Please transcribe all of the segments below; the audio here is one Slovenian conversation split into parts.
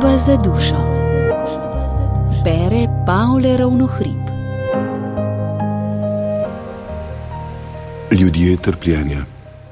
Zgodba za dušo. Bere Pavle Ravnohrib. Ljudje trpljenja.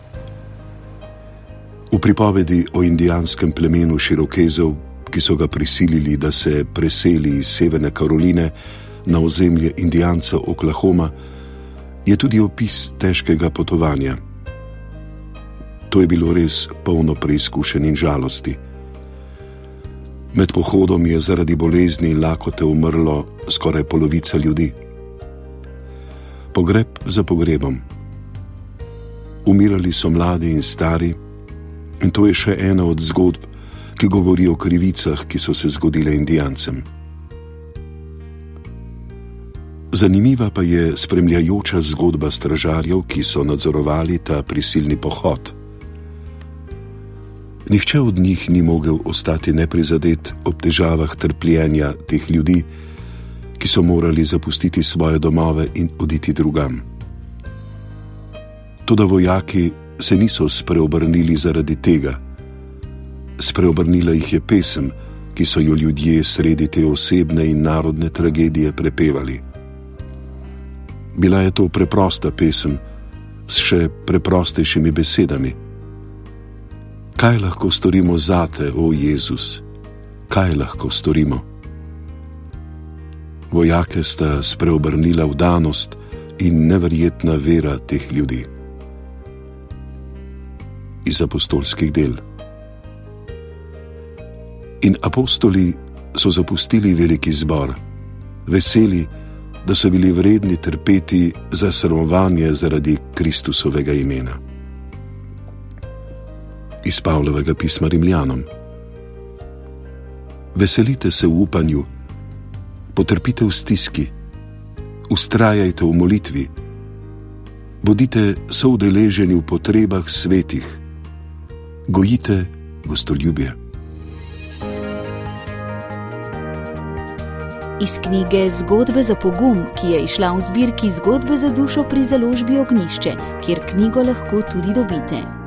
V pripovedi o indijanskem plemenu Širokezov, ki so ga prisilili, da se preseli iz Severne Karoline na ozemlje Indijanca Oklahoma, je tudi opis težkega potovanja. To je bilo res polno preizkušenj in žalosti. Med pohodom je zaradi bolezni in lakote umrlo skoraj polovica ljudi. Pogreb za pogrebom. Umirali so mladi in stari, in to je še ena od zgodb, ki govori o krivicah, ki so se zgodile Indijancem. Zanimiva pa je spremljajoča zgodba stražarjev, ki so nadzorovali ta prisilni pohod. Nihče od njih ni mogel ostati neprizadet ob težavah trpljenja teh ljudi, ki so morali zapustiti svoje domove in oditi drugam. Toda vojaki se niso spreobrnili zaradi tega. Spreobrnila jih je pesem, ki so jo ljudje sredi te osebne in narodne tragedije prepevali. Bila je to preprosta pesem s še preprostejšimi besedami. Kaj lahko storimo zate, o Jezus? Kaj lahko storimo? Vojake sta spreobrnila vdanost in neverjetna vera teh ljudi. Iz apostolskih del. In apostoli so zapustili veliki zbor, veseli, da so bili vredni trpeti za sramovanje zaradi Kristusovega imena. Iz Pavlovega pisma Rimljanom. Veselite se v upanju, potrpite v stiski, vztrajajte v molitvi, bodite soudeleženi v potrebah svetih, gojite gostoljubje. Iz knjige Zgodbe za pogum, ki je izšla v zbirki Zgodbe za dušo pri založbi Ognjišče, kjer knjigo lahko tudi dobite.